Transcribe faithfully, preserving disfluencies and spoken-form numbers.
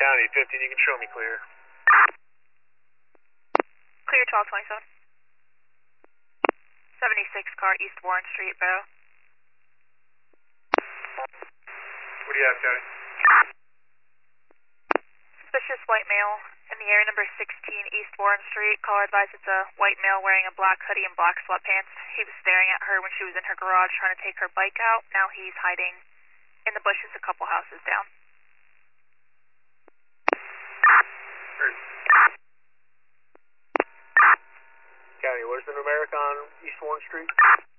County, fifteen, you can show me clear. Clear twelve twenty-seven. seventy-six car, East Warren Street, Barrow. What do you have, County? Suspicious white male in the area, number sixteen, East Warren Street. Caller advised it's a white male wearing a black hoodie and black sweatpants. He was staring at her when she was in her garage trying to take her bike out. Now he's hiding in the bushes a couple houses down. County, where's the numeric on East Warren Street?